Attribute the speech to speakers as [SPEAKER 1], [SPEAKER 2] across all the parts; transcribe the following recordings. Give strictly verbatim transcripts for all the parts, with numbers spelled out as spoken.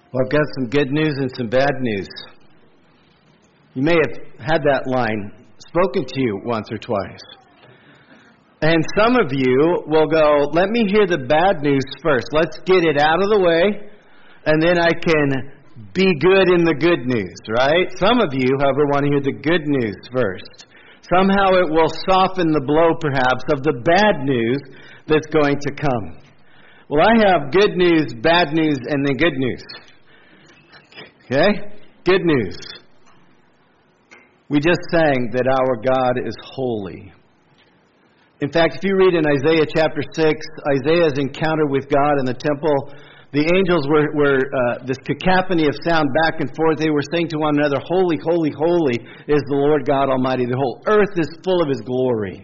[SPEAKER 1] Well, I've got some good news and some bad news. You may have had that line spoken to you once or twice. And some of you will go, let me hear the bad news first. Let's get it out of the way, and then I can be good in the good news, right? Some of you, however, want to hear the good news first. Somehow it will soften the blow, perhaps, of the bad news that's going to come. Well, I have good news, bad news, and then good news. Okay? Good news. We just sang that our God is holy. In fact, if you read in Isaiah chapter six, Isaiah's encounter with God in the temple, the angels were, were uh, this cacophony of sound back and forth. They were saying to one another, holy, holy, holy is the Lord God Almighty. The whole earth is full of His glory.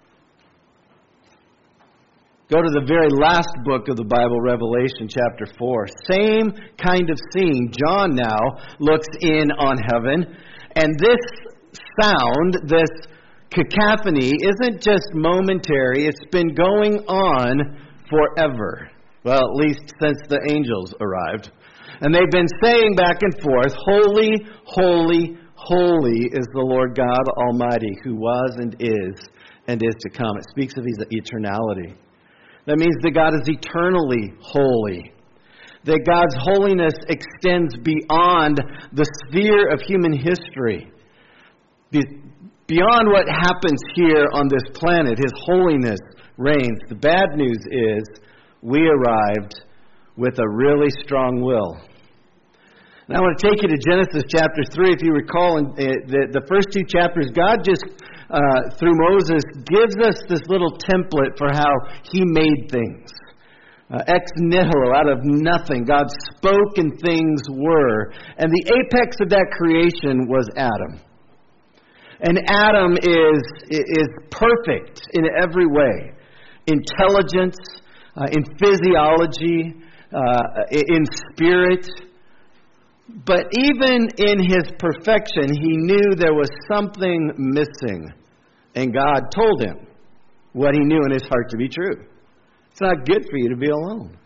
[SPEAKER 1] Go to the very last book of the Bible, Revelation chapter four. Same kind of scene. John now looks in on heaven, and this sound, this cacophony, isn't just momentary. It's been going on forever. Well, at least since the angels arrived. And they've been saying back and forth, holy, holy, holy is the Lord God Almighty, who was and is and is to come. It speaks of His eternality. That means that God is eternally holy. That God's holiness extends beyond the sphere of human history. Beyond what happens here on this planet, His holiness reigns. The bad news is we arrived with a really strong will. And I want to take you to Genesis chapter three. If you recall, in the, the first two chapters, God just, uh, through Moses, gives us this little template for how He made things. Uh, ex nihilo, out of nothing. God spoke and things were. And the apex of that creation was Adam. And Adam is, is perfect in every way. Intelligence, uh, in physiology, uh, in spirit. But even in his perfection, he knew there was something missing. And God told him what He knew in his heart to be true. It's not good for you to be alone.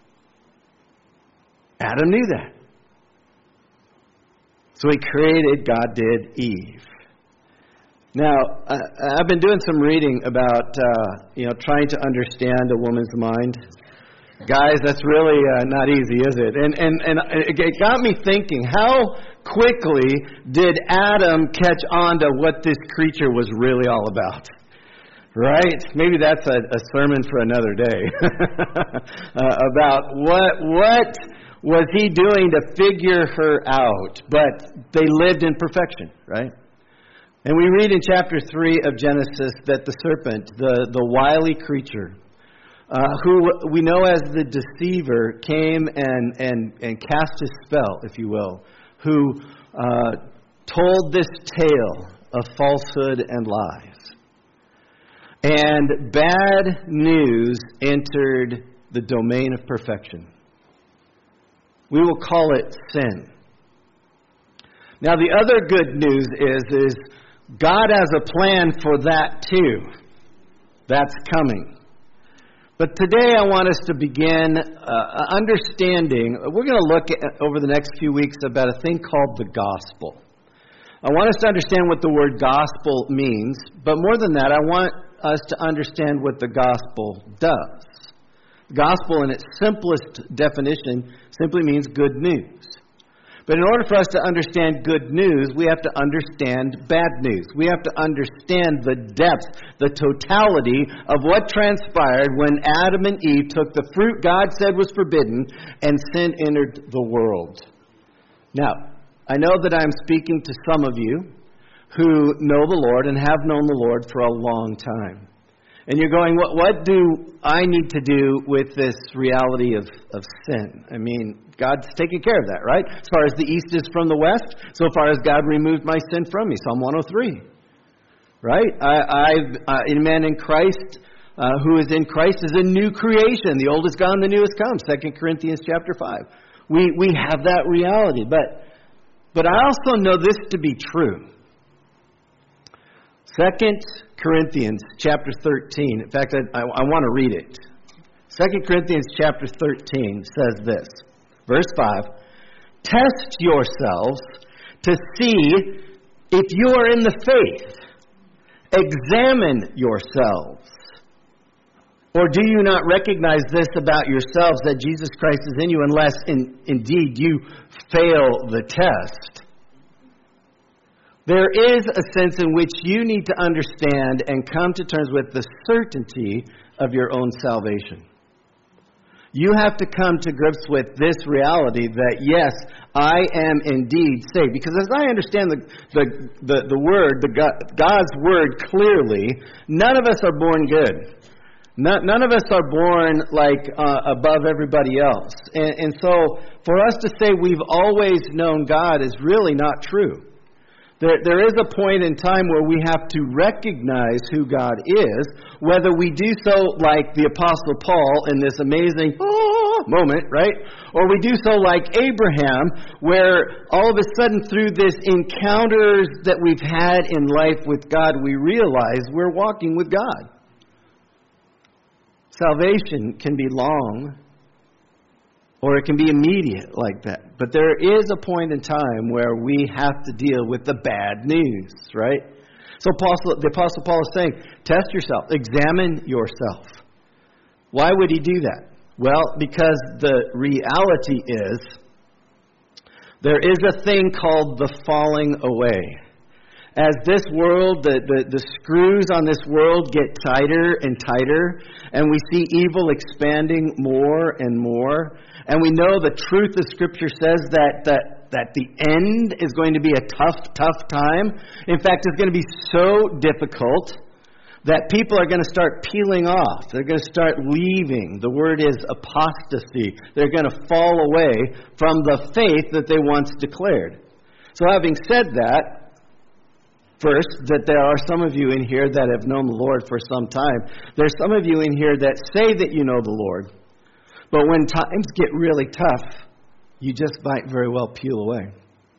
[SPEAKER 1] Adam knew that. So He created, God did, Eve. Now, uh, I've been doing some reading about, uh, you know, trying to understand a woman's mind. Guys, that's really uh, not easy, is it? And, and, and it got me thinking, how quickly did Adam catch on to what this creature was really all about? Right? Maybe that's a, a sermon for another day. uh, about what what was he doing to figure her out? But they lived in perfection, right? And we read in chapter three of Genesis that the serpent, the, the wily creature, uh, who we know as the deceiver, came and, and, and cast his spell, if you will, who uh, told this tale of falsehood and lies. And bad news entered the domain of perfection. We will call it sin. Now the other good news is, is God has a plan for that too. That's coming. But today I want us to begin uh, understanding, we're going to look at, over the next few weeks about a thing called the gospel. I want us to understand what the word gospel means, but more than that, I want us to understand what the gospel does. The gospel, in its simplest definition, simply means good news. But in order for us to understand good news, we have to understand bad news. We have to understand the depth, the totality of what transpired when Adam and Eve took the fruit God said was forbidden and sin entered the world. Now, I know that I'm speaking to some of you who know the Lord and have known the Lord for a long time. And you're going, what, what do I need to do with this reality of, of sin? I mean, God's taking care of that, right? As far as the east is from the west, so far as God removed my sin from me. Psalm one oh three. Right? I, I've, uh, a man in Christ, uh, who is in Christ, is a new creation. The old is gone, the new has come. Second Corinthians chapter five. We, we have that reality. But, but I also know this to be true. Second Corinthians chapter thirteen. In fact, I, I, I want to read it. Second Corinthians chapter thirteen says this. Verse five. Test yourselves to see if you are in the faith. Examine yourselves. Or do you not recognize this about yourselves, that Jesus Christ is in you, unless in, indeed you fail the test? There is a sense in which you need to understand and come to terms with the certainty of your own salvation. You have to come to grips with this reality that, yes, I am indeed saved. Because as I understand the the, the, the Word, the God, God's Word clearly, none of us are born good. None, none of us are born like uh, above everybody else. And, and so for us to say we've always known God is really not true. There, there is a point in time where we have to recognize who God is, whether we do so like the Apostle Paul in this amazing oh, moment, right? Or we do so like Abraham, where all of a sudden through this encounters that we've had in life with God, we realize we're walking with God. Salvation can be long, or it can be immediate like that. But there is a point in time where we have to deal with the bad news, right? So Apostle, the Apostle Paul is saying, test yourself, examine yourself. Why would he do that? Well, because the reality is, there is a thing called the falling away. As this world, the, the, the screws on this world get tighter and tighter, and we see evil expanding more and more, and we know the truth of Scripture says that, that, that the end is going to be a tough, tough time. In fact, it's going to be so difficult that people are going to start peeling off. They're going to start leaving. The word is apostasy. They're going to fall away from the faith that they once declared. So having said that, first, that there are some of you in here that have known the Lord for some time. There's some of you in here that say that you know the Lord, but when times get really tough, you just might very well peel away.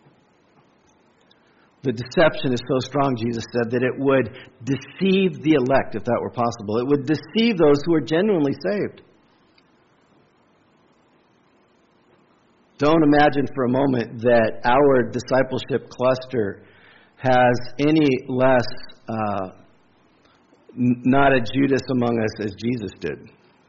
[SPEAKER 1] The deception is so strong, Jesus said, that it would deceive the elect, if that were possible. It would deceive those who are genuinely saved. Don't imagine for a moment that our discipleship cluster has any less uh, n- not a Judas among us as Jesus did.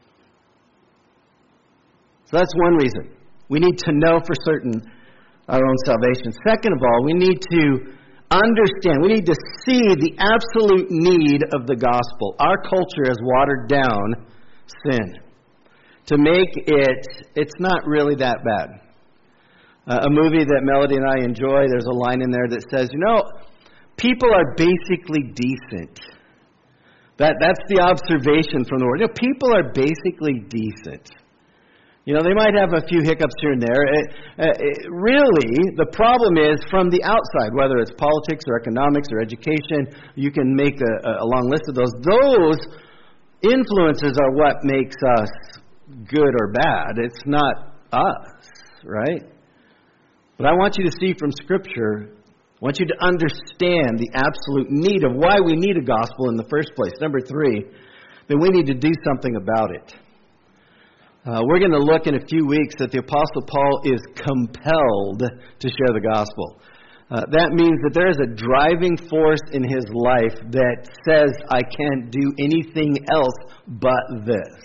[SPEAKER 1] So that's one reason. We need to know for certain our own salvation. Second of all, we need to understand, we need to see the absolute need of the gospel. Our culture has watered down sin to make it, it's not really that bad. Uh, a movie that Melody and I enjoy, there's a line in there that says, you know, people are basically decent. That That's the observation from the Word. You know, people are basically decent. You know, they might have a few hiccups here and there. It, it, really, the problem is from the outside, whether it's politics or economics or education, you can make a, a long list of those. Those influences are what makes us good or bad. It's not us, right? But I want you to see from Scripture, I want you to understand the absolute need of why we need a gospel in the first place. Number three, then we need to do something about it. Uh, we're going to look in a few weeks that the Apostle Paul is compelled to share the gospel. Uh, that means that there is a driving force in his life that says, I can't do anything else but this.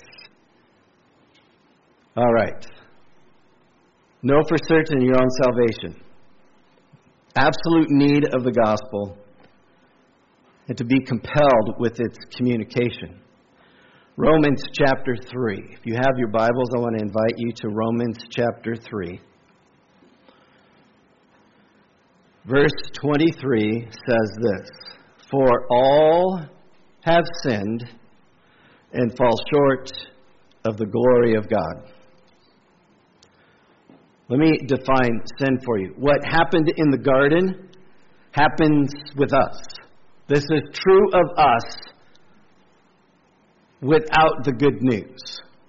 [SPEAKER 1] All right. Know for certain your own salvation. Absolute need of the gospel. And to be compelled with its communication. Romans chapter three. If you have your Bibles, I want to invite you to Romans chapter three. Verse twenty-three says this, for all have sinned and fall short of the glory of God. Let me define sin for you. What happened in the garden happens with us. This is true of us without the good news.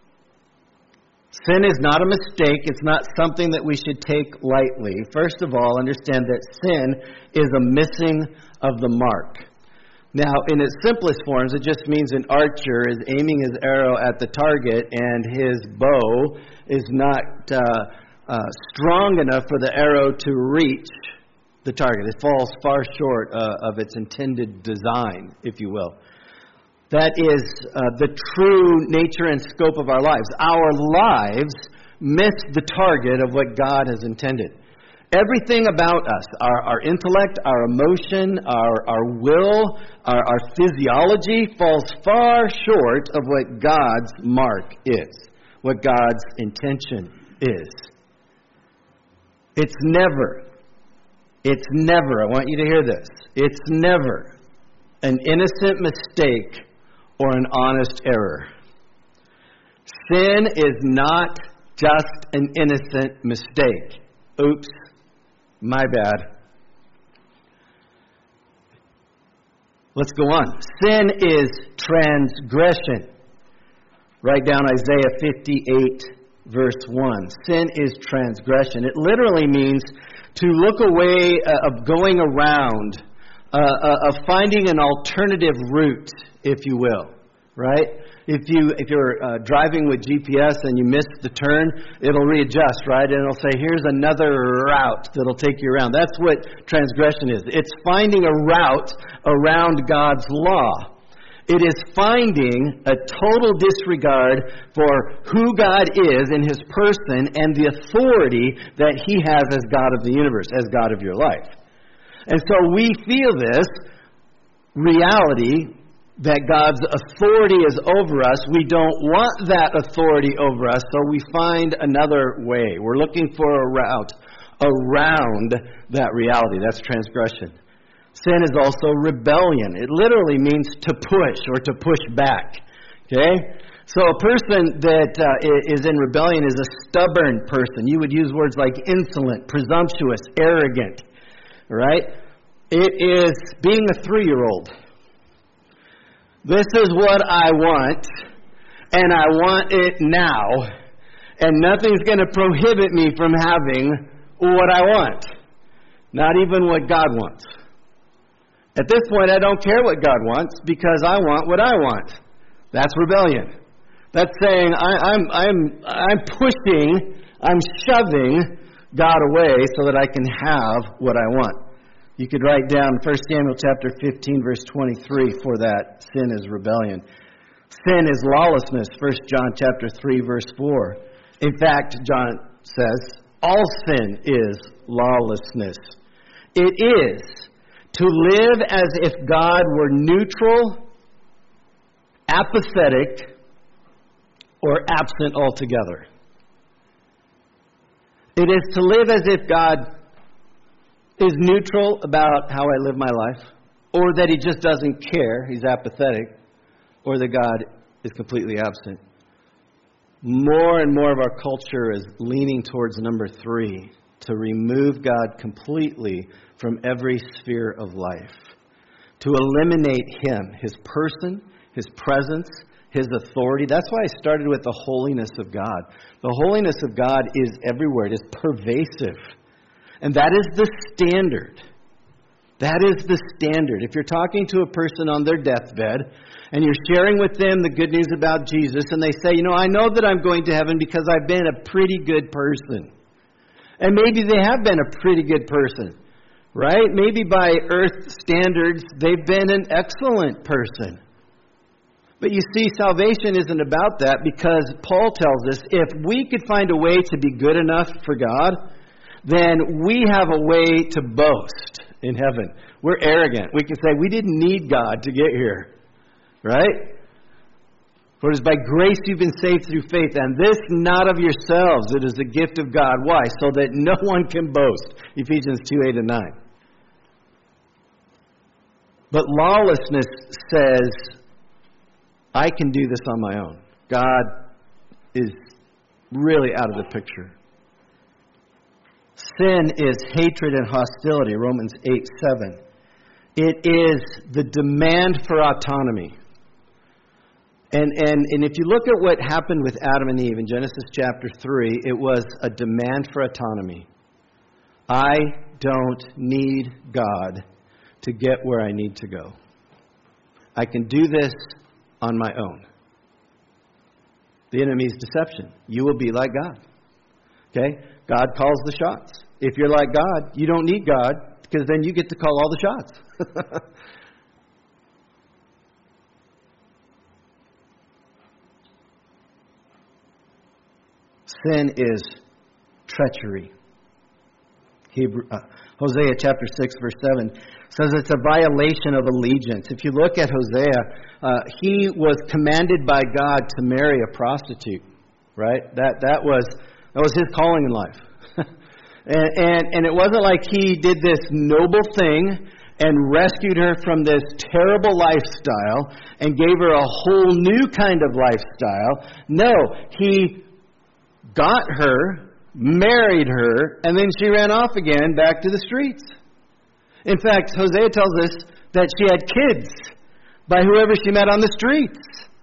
[SPEAKER 1] Sin is not a mistake. It's not something that we should take lightly. First of all, understand that sin is a missing of the mark. Now, in its simplest forms, it just means an archer is aiming his arrow at the target and his bow is not uh, uh, strong enough for the arrow to reach the target. It falls far short uh, of its intended design, if you will. That is uh, the true nature and scope of our lives. Our lives miss the target of what God has intended. Everything about us, our, our intellect, our emotion, our, our will, our, our physiology falls far short of what God's mark is, what God's intention is. It's never, it's never, I want you to hear this, it's never an innocent mistake or an honest error. Sin is not just an innocent mistake. Oops. My bad. Let's go on. Sin is transgression. Write down Isaiah fifty-eight, verse one. Sin is transgression. It literally means to look away uh, of going around, uh, uh, of finding an alternative route, if you will. Right? If you if you're uh, driving with G P S and you miss the turn, it'll readjust, right? And it'll say, here's another route that'll take you around. That's what transgression is. It's finding a route around God's law. It is finding a total disregard for who God is in His person and the authority that He has as God of the universe, as God of your life. And so we feel this reality that God's authority is over us. We don't want that authority over us, so we find another way. We're looking for a route around that reality. That's transgression. Sin is also rebellion. It literally means to push or to push back. Okay? So a person that uh, is in rebellion is a stubborn person. You would use words like insolent, presumptuous, arrogant. Right? It is being a three-year-old. This is what I want, and I want it now, and nothing's going to prohibit me from having what I want. Not even what God wants. At this point, I don't care what God wants because I want what I want. That's rebellion. That's saying I, I'm I'm I'm pushing, I'm shoving God away so that I can have what I want. You could write down First Samuel chapter fifteen, verse twenty-three for that. Sin is rebellion. Sin is lawlessness. First John chapter three, verse four. In fact, John says, all sin is lawlessness. It is to live as if God were neutral, apathetic, or absent altogether. It is to live as if God is neutral about how I live my life, or that He just doesn't care, He's apathetic, or that God is completely absent. More and more of our culture is leaning towards number three, to remove God completely from every sphere of life, to eliminate Him, His person, His presence, His authority. That's why I started with the holiness of God. The holiness of God is everywhere. It is pervasive. And that is the standard. That is the standard. If you're talking to a person on their deathbed and you're sharing with them the good news about Jesus and they say, you know, I know that I'm going to heaven because I've been a pretty good person. And maybe they have been a pretty good person, right? Maybe by earth standards, they've been an excellent person. But you see, salvation isn't about that because Paul tells us if we could find a way to be good enough for God, then we have a way to boast in heaven. We're arrogant. We can say we didn't need God to get here. Right? For it is by grace you've been saved through faith, and this not of yourselves. It is a gift of God. Why? So that no one can boast. Ephesians two, eight and nine. But lawlessness says, I can do this on my own. God is really out of the picture. Sin is hatred and hostility, Romans eight seven. It is the demand for autonomy. And, and, and if you look at what happened with Adam and Eve in Genesis chapter three, it was a demand for autonomy. I don't need God to get where I need to go. I can do this on my own. The enemy's deception. You will be like God. Okay? God calls the shots. If you're like God, you don't need God, because then you get to call all the shots. Sin is treachery. Hebrew, uh, Hosea chapter six, verse seven says it's a violation of allegiance. If you look at Hosea, uh, he was commanded by God to marry a prostitute. Right? That that was that was his calling in life. and, and and it wasn't like he did this noble thing and rescued her from this terrible lifestyle and gave her a whole new kind of lifestyle. No, he got her, married her, and then she ran off again back to the streets. In fact, Hosea tells us that she had kids by whoever she met on the streets.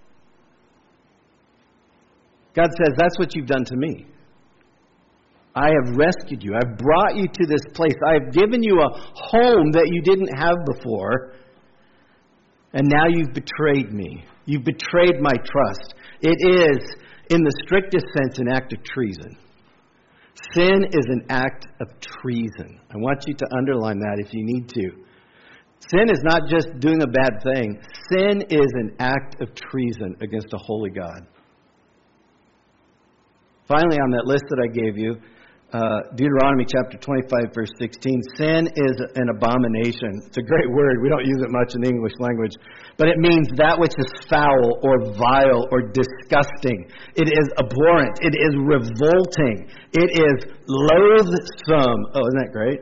[SPEAKER 1] God says, that's what you've done to me. I have rescued you. I've brought you to this place. I have given you a home that you didn't have before. And now you've betrayed me. You've betrayed my trust. It is, in the strictest sense, an act of treason. Sin is an act of treason. I want you to underline that if you need to. Sin is not just doing a bad thing. Sin is an act of treason against a holy God. Finally, on that list that I gave you, uh, Deuteronomy chapter twenty-five, verse sixteen, sin is an abomination. It's a great word. We don't use it much in the English language. But it means that which is foul or vile or disgusting. It is abhorrent. It is revolting. It is loathsome. Oh, isn't that great?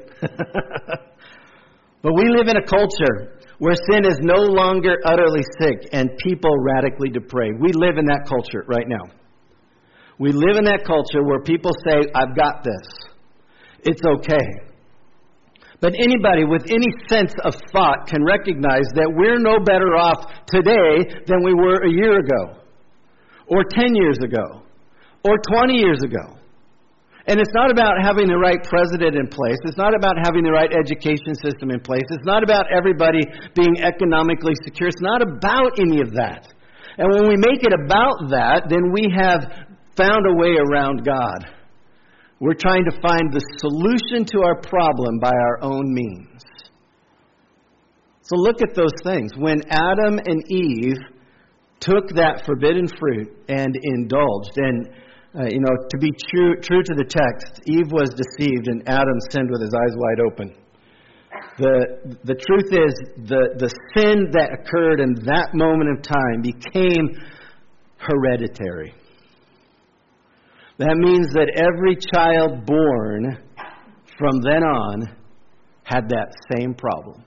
[SPEAKER 1] But we live in a culture where sin is no longer utterly sick and people radically depraved. We live in that culture right now. We live in that culture where people say, I've got this. It's okay. But anybody with any sense of thought can recognize that we're no better off today than we were a year ago, or ten years ago, or twenty years ago. And it's not about having the right president in place. It's not about having the right education system in place. It's not about everybody being economically secure. It's not about any of that. And when we make it about that, then we have found a way around God. We're trying to find the solution to our problem by our own means. So look at those things. When Adam and Eve took that forbidden fruit and indulged, and uh, you know, to be true, true to the text, Eve was deceived and Adam sinned with his eyes wide open. The the truth is, the, the sin that occurred in that moment of time became hereditary. That means that every child born from then on had that same problem.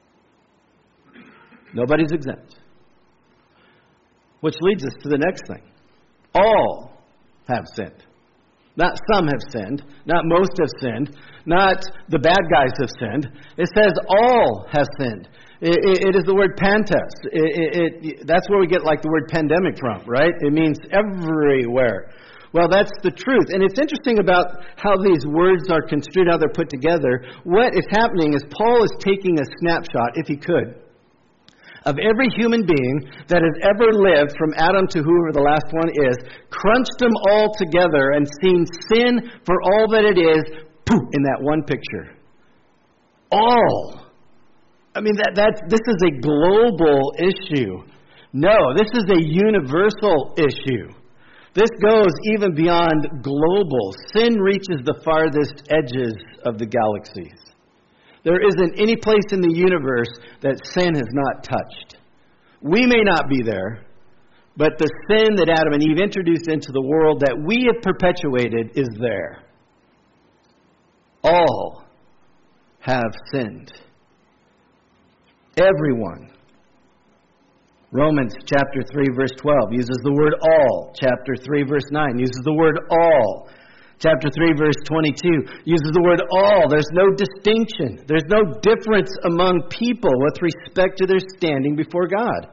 [SPEAKER 1] Nobody's exempt. Which leads us to the next thing. All have sinned. Not some have sinned. Not most have sinned. Not the bad guys have sinned. It says all have sinned. It, it, it is the word pantes. It, it, it, that's where we get like the word pandemic from, right? It means everywhere. Well, that's the truth. And it's interesting about how these words are construed, how they're put together. What is happening is Paul is taking a snapshot, if he could, of every human being that has ever lived, from Adam to whoever the last one is, crunched them all together and seen sin for all that it is, poof, in that one picture. All. I mean, that that's this is a global issue. No, this is a universal issue. This goes even beyond global. Sin reaches the farthest edges of the galaxies. There isn't any place in the universe that sin has not touched. We may not be there, but the sin that Adam and Eve introduced into the world that we have perpetuated is there. All have sinned. Everyone. Romans chapter three, verse twelve uses the word all. Chapter three, verse nine uses the word all. Chapter three, verse twenty-two uses the word all. There's no distinction. There's no difference among people with respect to their standing before God.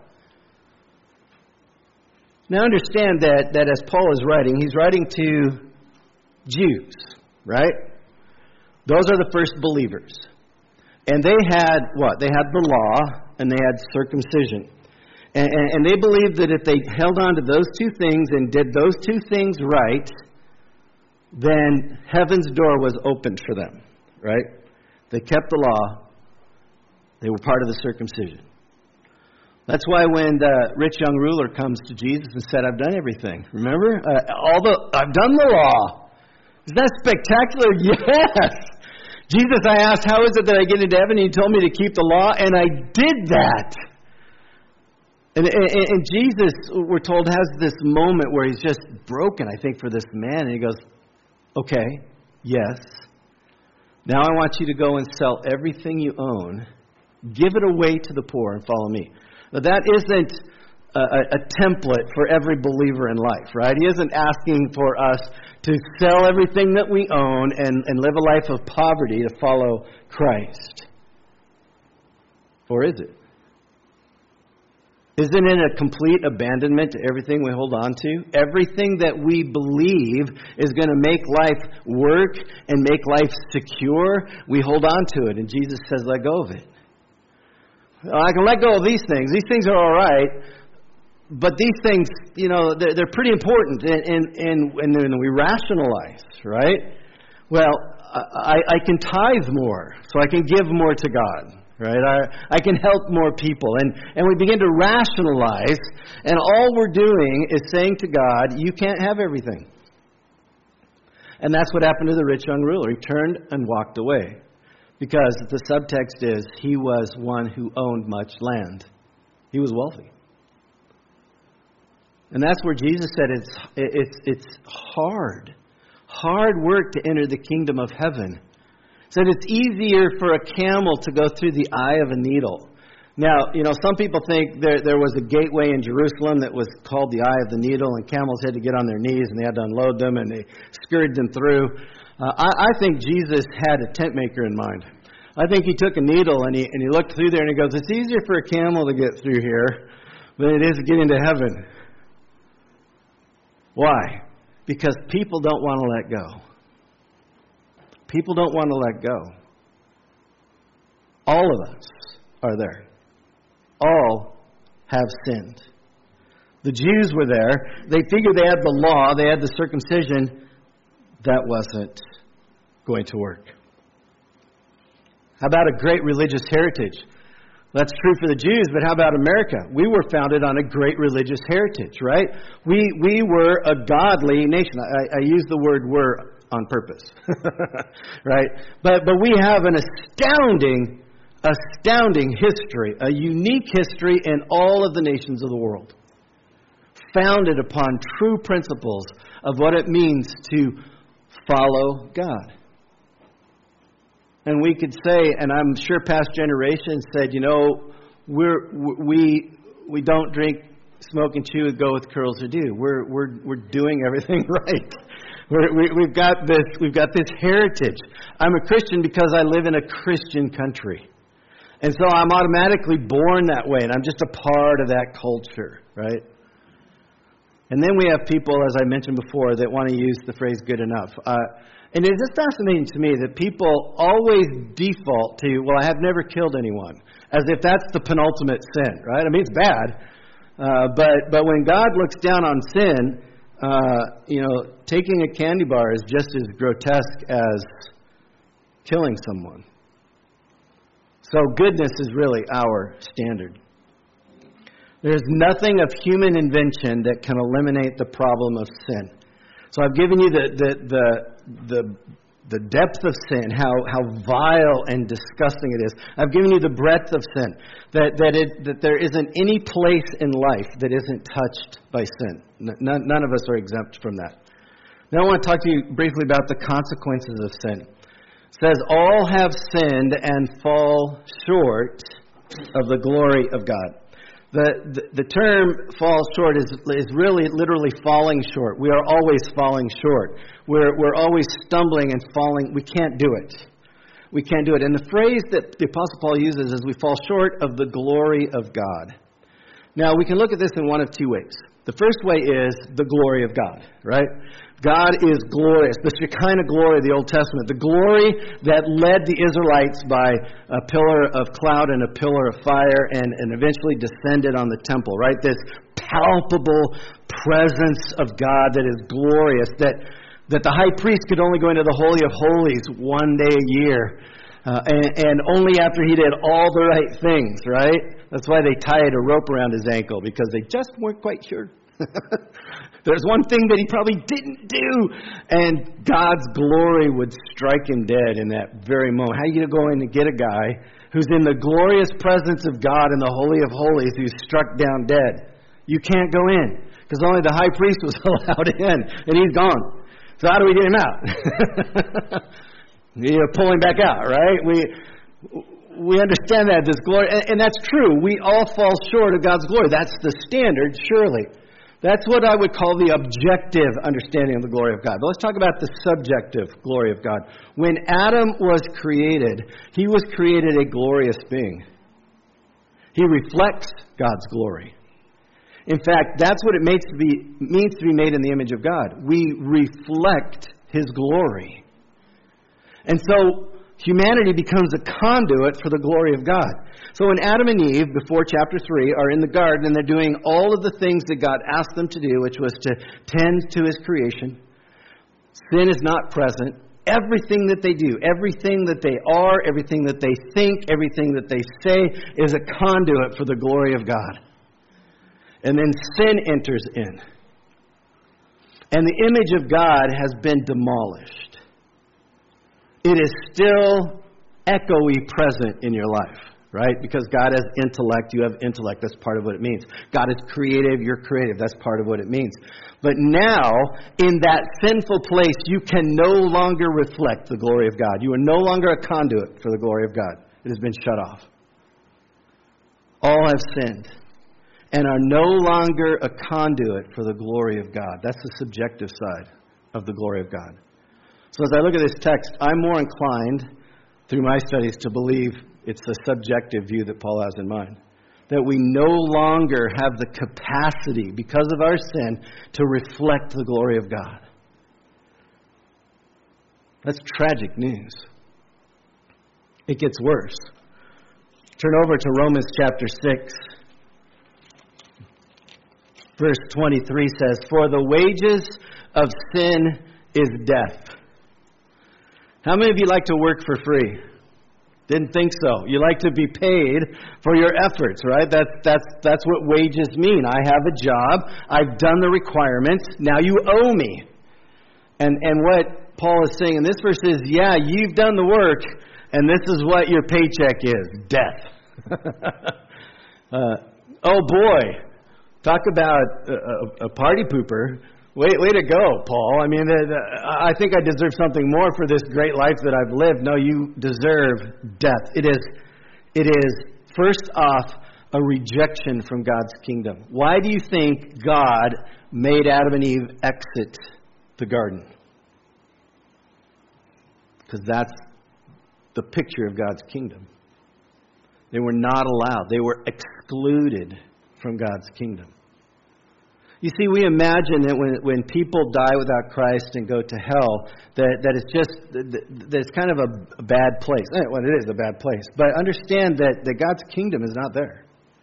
[SPEAKER 1] Now understand that, that as Paul is writing, he's writing to Jews, right? Those are the first believers. And they had what? They had the law and they had circumcision. And, and they believed that if they held on to those two things and did those two things right, then heaven's door was opened for them, right? They kept the law. They were part of the circumcision. That's why when the rich young ruler comes to Jesus and said, I've done everything. Remember? Uh, all the I've done the law. Isn't that spectacular? Yes. Jesus, I asked, how is it that I get into heaven? And he told me to keep the law, and I did that. And, and, and Jesus, we're told, has this moment where he's just broken, I think, for this man. And he goes, okay, yes. Now I want you to go and sell everything you own, give it away to the poor, and follow me. Now, that isn't a, a template for every believer in life, right? He isn't asking for us to sell everything that we own and, and live a life of poverty to follow Christ. Or is it? Isn't it a complete abandonment to everything we hold on to? Everything that we believe is going to make life work and make life secure, we hold on to it. And Jesus says, let go of it. I can let go of these things. These things are all right. But these things, you know, they're, they're pretty important. And, and, and, and then we rationalize, right? Well, I, I can tithe more, so I can give more to God. Right, I, I can help more people. And, and we begin to rationalize, and all we're doing is saying to God, you can't have everything. And that's what happened to the rich young ruler. He turned and walked away. Because the subtext is, he was one who owned much land. He was wealthy. And that's where Jesus said it's, it's, it's hard. Hard work to enter the kingdom of heaven. Said it's easier for a camel to go through the eye of a needle. Now, you know, some people think there there was a gateway in Jerusalem that was called the eye of the needle, and camels had to get on their knees, and they had to unload them, and they scurried them through. Uh, I, I think Jesus had a tent maker in mind. I think he took a needle, and he, and he looked through there, and he goes, it's easier for a camel to get through here than it is to get into heaven. Why? Because people don't want to let go. People don't want to let go. All of us are there. All have sinned. The Jews were there. They figured they had the law. They had the circumcision. That wasn't going to work. How about a great religious heritage? That's true for the Jews, but how about America? We were founded on a great religious heritage, right? We we were a godly nation. I, I use the word "were" on purpose, right? But but we have an astounding, astounding history, a unique history in all of the nations of the world, founded upon true principles of what it means to follow God. And we could say, and I'm sure past generations said, you know, we're we we don't drink, smoke, and chew, go with curls or do. We're we're we're doing everything right. We're, we, we've got this. We've got this heritage. I'm a Christian because I live in a Christian country, and so I'm automatically born that way, and I'm just a part of that culture, right? And then we have people, as I mentioned before, that want to use the phrase "good enough." Uh, and it's just fascinating to me that people always default to, "Well, I have never killed anyone," as if that's the penultimate sin, right? I mean, it's bad, uh, but but when God looks down on sin. Uh, you know, taking a candy bar is just as grotesque as killing someone. So goodness is really our standard. There's nothing of human invention that can eliminate the problem of sin. So I've given you the the the the, the depth of sin, how, how vile and disgusting it is. I've given you the breadth of sin, that that it that there isn't any place in life that isn't touched by sin. None, none of us are exempt from that. Now I want to talk to you briefly about the consequences of sin. It says, all have sinned and fall short of the glory of God. The, the the term fall short is is really literally falling short. We are always falling short. We're we're always stumbling and falling. We can't do it. We can't do it. And the phrase that the Apostle Paul uses is we fall short of the glory of God. Now we can look at this in one of two ways. The first way is the glory of God, right? God is glorious. The Shekinah glory of the Old Testament. The glory that led the Israelites by a pillar of cloud and a pillar of fire and, and eventually descended on the temple, right? This palpable presence of God that is glorious, that That the high priest could only go into the Holy of Holies one day a year. Uh, and, and only after he did all the right things, right? That's why they tied a rope around his ankle, because they just weren't quite sure. There's one thing that he probably didn't do, and God's glory would strike him dead in that very moment. How are you going to go in and get a guy who's in the glorious presence of God in the Holy of Holies who's struck down dead? You can't go in, because only the high priest was allowed in, and he's gone. So how do we get him out? You know, pull him back out, right? We we understand that this glory, and, and that's true. We all fall short of God's glory. That's the standard, surely. That's what I would call the objective understanding of the glory of God. But let's talk about the subjective glory of God. When Adam was created, he was created a glorious being. He reflects God's glory. In fact, that's what it means to be, means to be made in the image of God. We reflect His glory. And so humanity becomes a conduit for the glory of God. So when Adam and Eve, before chapter three, are in the garden and they're doing all of the things that God asked them to do, which was to tend to His creation, sin is not present. Everything that they do, everything that they are, everything that they think, everything that they say is a conduit for the glory of God. And then sin enters in. And the image of God has been demolished. It is still echoey present in your life, right? Because God has intellect, you have intellect. That's part of what it means. God is creative, you're creative. That's part of what it means. But now, in that sinful place, you can no longer reflect the glory of God. You are no longer a conduit for the glory of God. It has been shut off. All have sinned and are no longer a conduit for the glory of God. That's the subjective side of the glory of God. So as I look at this text, I'm more inclined, through my studies, to believe it's the subjective view that Paul has in mind. That we no longer have the capacity, because of our sin, to reflect the glory of God. That's tragic news. It gets worse. Turn over to Romans chapter six. Verse twenty-three says, "For the wages of sin is death." How many of you like to work for free? Didn't think so. You like to be paid for your efforts, right? That's that's that's what wages mean. I have a job. I've done the requirements. Now you owe me. And and what Paul is saying in this verse is, yeah, you've done the work, and this is what your paycheck is: death. uh, oh boy, talk about a, a party pooper. Way, way to go, Paul. I mean, the, the, I think I deserve something more for this great life that I've lived. No, you deserve death. It is, it is first off, a rejection from God's kingdom. Why do you think God made Adam and Eve exit the garden? Because that's the picture of God's kingdom. They were not allowed. They were excluded from God's kingdom. You see, we imagine that when when people die without Christ and go to hell, that, that it's just, that it's kind of a, a bad place. Well, it is a bad place. But understand that, that God's kingdom is not there.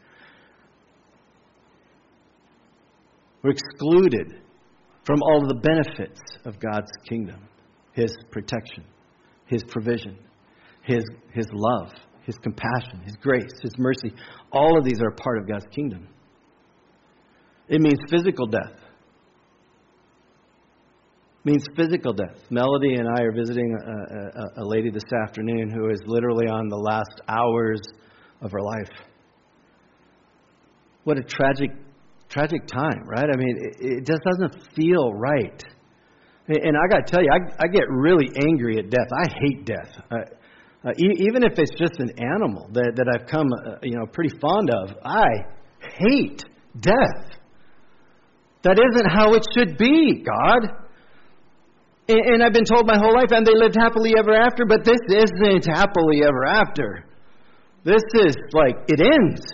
[SPEAKER 1] We're excluded from all of the benefits of God's kingdom. His protection, His provision, His His love, His compassion, His grace, His mercy. All of these are a part of God's kingdom. It means physical death. It means physical death. Melody and I are visiting a, a, a lady this afternoon who is literally on the last hours of her life. What a tragic, tragic time, right? I mean, it, it just doesn't feel right. And I got to tell you, I, I get really angry at death. I hate death. I, uh, e- even if it's just an animal that, that I've come, uh, you know, pretty fond of, I hate death. That isn't how it should be, God. And, and I've been told my whole life, and they lived happily ever after, but this isn't happily ever after. This is like, it ends.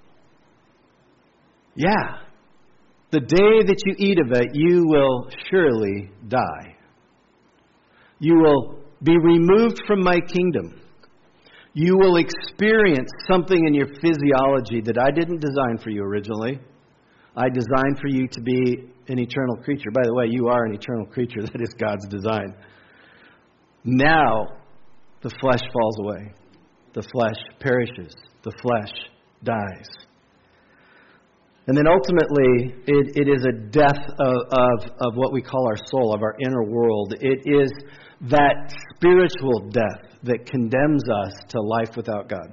[SPEAKER 1] Yeah. The day that you eat of it, you will surely die. You will be removed from my kingdom. You will experience something in your physiology that I didn't design for you originally. I designed for you to be an eternal creature. By the way, you are an eternal creature. That is God's design. Now, the flesh falls away. The flesh perishes. The flesh dies. And then ultimately, it, it is a death of, of, of what we call our soul, of our inner world. It is that spiritual death that condemns us to life without God.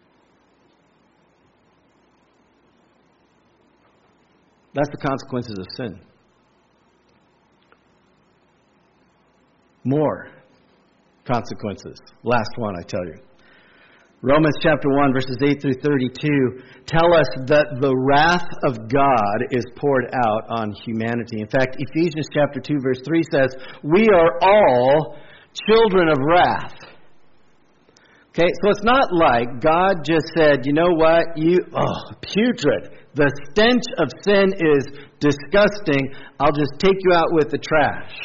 [SPEAKER 1] That's the consequences of sin. More consequences. Last one, I tell you. Romans chapter one, verses eight through thirty-two tell us that the wrath of God is poured out on humanity. In fact, Ephesians chapter two, verse three says, we are all children of wrath. Okay, so it's not like God just said, you know what, you, oh, putrid. The stench of sin is disgusting. I'll just take you out with the trash.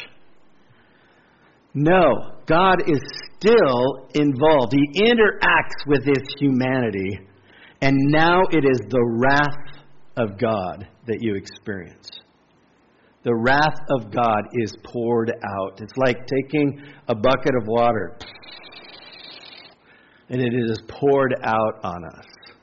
[SPEAKER 1] No, God is still involved. He interacts with his humanity. And now it is the wrath of God that you experience. The wrath of God is poured out. It's like taking a bucket of water and it is poured out on us.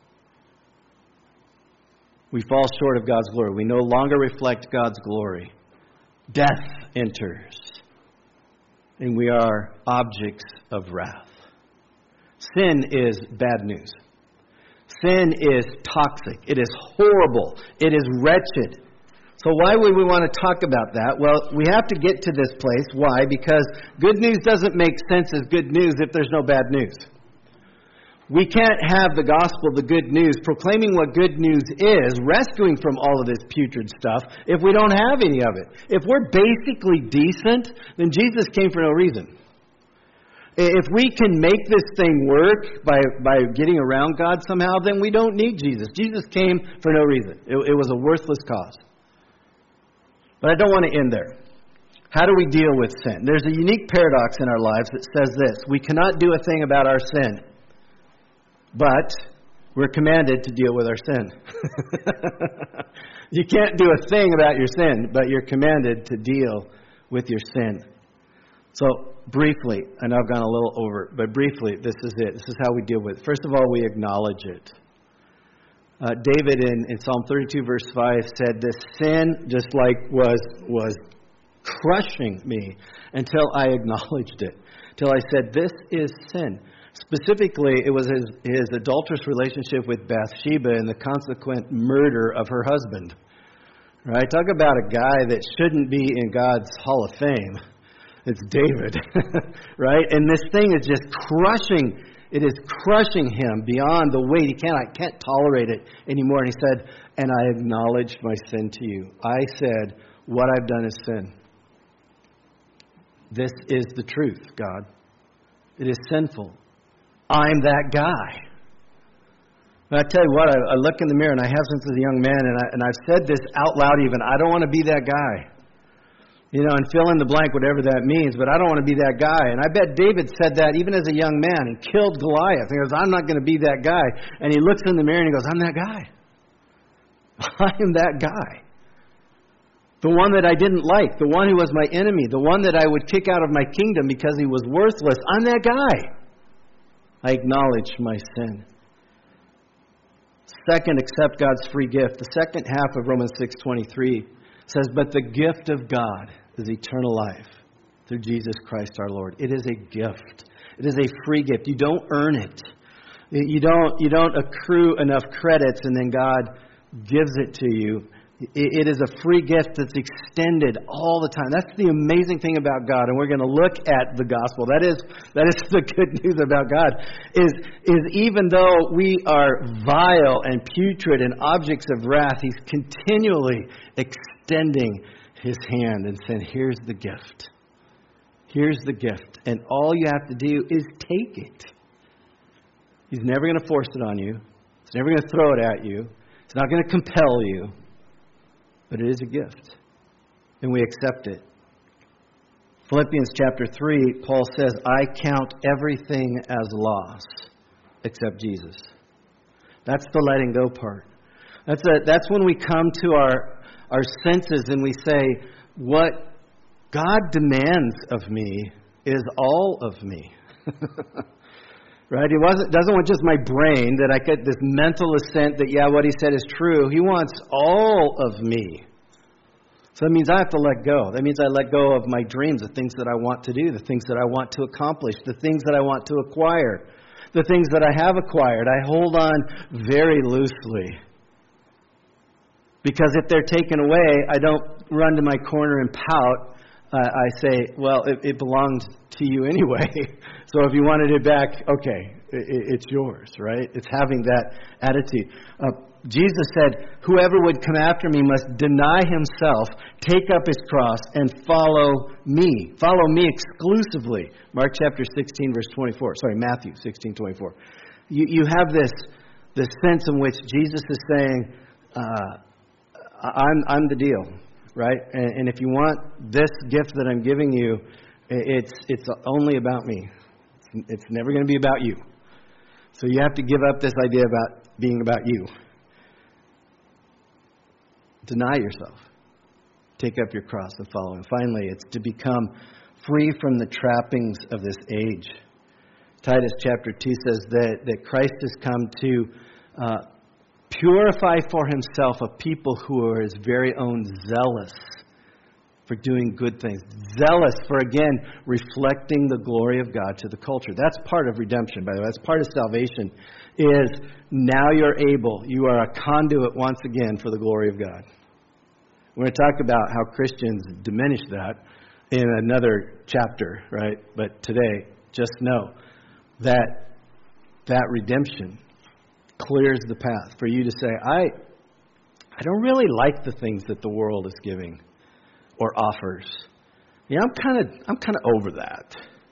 [SPEAKER 1] We fall short of God's glory. We no longer reflect God's glory. Death enters. And we are objects of wrath. Sin is bad news. Sin is toxic. It is horrible. It is wretched. So why would we want to talk about that? Well, we have to get to this place. Why? Because good news doesn't make sense as good news if there's no bad news. We can't have the gospel, the good news, proclaiming what good news is, rescuing from all of this putrid stuff, if we don't have any of it. If we're basically decent, then Jesus came for no reason. If we can make this thing work by, by getting around God somehow, then we don't need Jesus. Jesus came for no reason. It, it was a worthless cause. But I don't want to end there. How do we deal with sin? There's a unique paradox in our lives that says this. We cannot do a thing about our sin. But we're commanded to deal with our sin. You can't do a thing about your sin, but you're commanded to deal with your sin. So, briefly, I know I've gone a little over, but briefly, this is it. This is how we deal with it. First of all, we acknowledge it. Uh, David in, in Psalm thirty-two, verse five said, this sin just like was, was crushing me until I acknowledged it. Till I said, this is sin. Specifically, it was his, his adulterous relationship with Bathsheba and the consequent murder of her husband. Right? Talk about a guy that shouldn't be in God's Hall of Fame. It's David. Right? And this thing is just crushing. It is crushing him beyond the weight. He can't, I can't tolerate it anymore. And he said, and I acknowledged my sin to you. I said, what I've done is sin. This is the truth, God. It is sinful. I'm that guy. And I tell you what, I, I look in the mirror, and I have since as a young man, and, I, and I've said this out loud even, I don't want to be that guy. You know, and fill in the blank, whatever that means, but I don't want to be that guy. And I bet David said that even as a young man and killed Goliath. He goes, I'm not going to be that guy. And he looks in the mirror and he goes, I'm that guy. I am that guy. The one that I didn't like, the one who was my enemy, the one that I would kick out of my kingdom because he was worthless. I'm that guy. I acknowledge my sin. Second, accept God's free gift. The second half of Romans six twenty-three says, but the gift of God is eternal life through Jesus Christ our Lord. It is a gift. It is a free gift. You don't earn it. You don't, you don't accrue enough credits and then God gives it to you. It is a free gift that's extended all the time. That's the amazing thing about God. And we're going to look at the gospel. That is that is the good news about God. Is, is even though we are vile and putrid and objects of wrath, He's continually extending His hand and saying, here's the gift. Here's the gift. And all you have to do is take it. He's never going to force it on you. He's never going to throw it at you. It's not going to compel you. But it is a gift, and we accept it. Philippians chapter three, Paul says, I count everything as loss except Jesus. That's the letting go part. That's a, that's when we come to our our senses and we say, what God demands of me is all of me. Right? He wasn't doesn't want just my brain, that I get this mental assent that, yeah, what he said is true. He wants all of me. So that means I have to let go. That means I let go of my dreams, the things that I want to do, the things that I want to accomplish, the things that I want to acquire, the things that I have acquired. I hold on very loosely. Because if they're taken away, I don't run to my corner and pout. Uh, I say, well, it, it belongs to you anyway. So if you wanted it back, okay, it, it's yours, right? It's having that attitude. Uh, Jesus said, whoever would come after me must deny himself, take up his cross, and follow me. Follow me exclusively. Mark chapter sixteen, verse twenty-four. Sorry, Matthew sixteen, twenty-four. You, you have this, this sense in which Jesus is saying, uh, I'm, I'm the deal, right? And, and if you want this gift that I'm giving you, it's, it's only about me. It's, it's never going to be about you. So you have to give up this idea about being about you. Deny yourself. Take up your cross and follow him. Finally, it's to become free from the trappings of this age. Titus chapter two says that, that Christ has come to uh, purify for himself a people who are his very own, zealous for doing good things. Zealous for, again, reflecting the glory of God to the culture. That's part of redemption, by the way. That's part of salvation, is now you're able, you are a conduit once again for the glory of God. We're going to talk about how Christians diminish that in another chapter, right? But today, just know that that redemption clears the path for you to say, I, I don't really like the things that the world is giving or offers. Yeah, I'm kind of I'm kind of over that.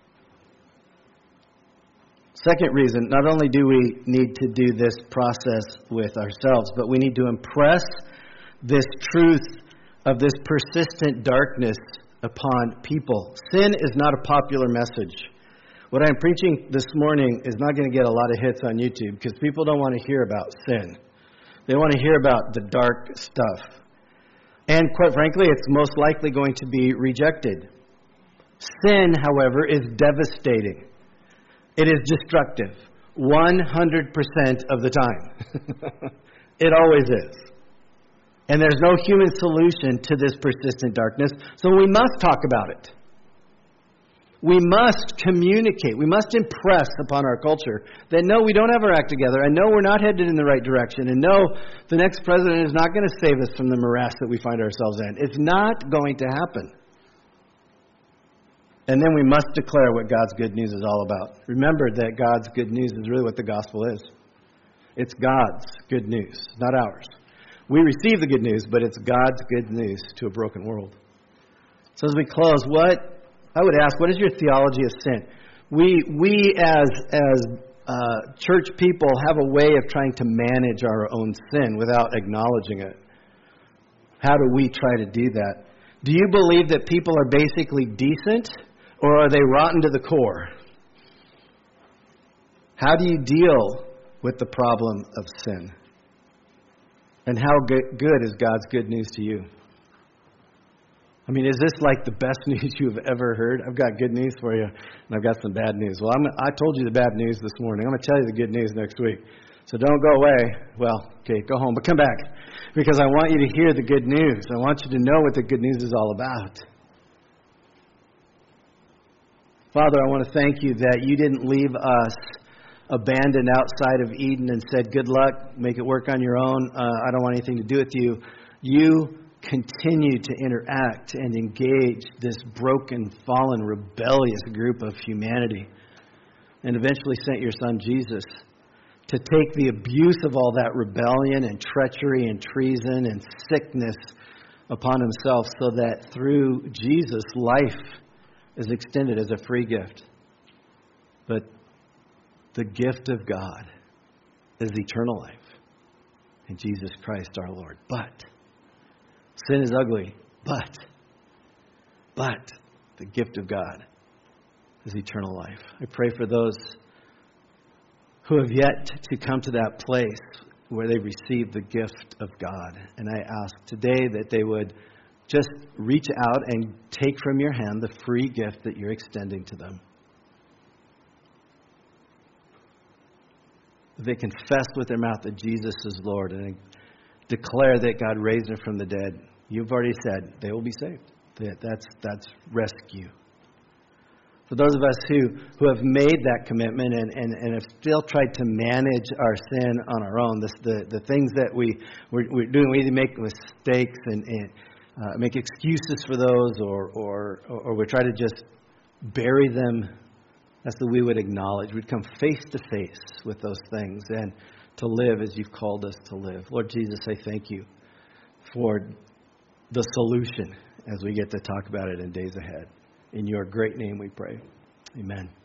[SPEAKER 1] Second reason, not only do we need to do this process with ourselves, but we need to impress this truth of this persistent darkness upon people. Sin is not a popular message. What I'm preaching this morning is not going to get a lot of hits on YouTube because people don't want to hear about sin. They want to hear about the dark stuff. And quite frankly, it's most likely going to be rejected. Sin, however, is devastating. It is destructive. one hundred percent of the time. It always is. And there's no human solution to this persistent darkness, so we must talk about it. We must communicate. We must impress upon our culture that no, we don't have our act together, and no, we're not headed in the right direction, and no, the next president is not going to save us from the morass that we find ourselves in. It's not going to happen. And then we must declare what God's good news is all about. Remember that God's good news is really what the gospel is. It's God's good news, not ours. We receive the good news, but it's God's good news to a broken world. So as we close, what I would ask, what is your theology of sin? We we as as uh, church people have a way of trying to manage our own sin without acknowledging it. How do we try to do that? Do you believe that people are basically decent, or are they rotten to the core? How do you deal with the problem of sin? And how good is God's good news to you? I mean, is this like the best news you've ever heard? I've got good news for you, and I've got some bad news. Well, I'm, I told you the bad news this morning. I'm going to tell you the good news next week. So don't go away. Well, okay, go home, but come back. Because I want you to hear the good news. I want you to know what the good news is all about. Father, I want to thank you that you didn't leave us abandoned outside of Eden and said, good luck, make it work on your own. Uh, I don't want anything to do with you. You continue to interact and engage this broken, fallen, rebellious group of humanity, and eventually sent your son Jesus to take the abuse of all that rebellion and treachery and treason and sickness upon himself so that through Jesus, life is extended as a free gift. But the gift of God is eternal life in Jesus Christ our Lord. But sin is ugly, but, but the gift of God is eternal life. I pray for those who have yet to come to that place where they receive the gift of God. And I ask today that they would just reach out and take from your hand the free gift that you're extending to them. They confess with their mouth that Jesus is Lord and declare that God raised him from the dead. You've already said they will be saved. That's, that's rescue. For those of us who, who have made that commitment and, and, and have still tried to manage our sin on our own, the, the, the things that we, we're, we're doing, we either make mistakes and, and uh, make excuses for those, or, or, or we try to just bury them, that's that we would acknowledge. We'd come face to face with those things and to live as you've called us to live. Lord Jesus, I thank you for the solution as we get to talk about it in days ahead. In your great name we pray. Amen.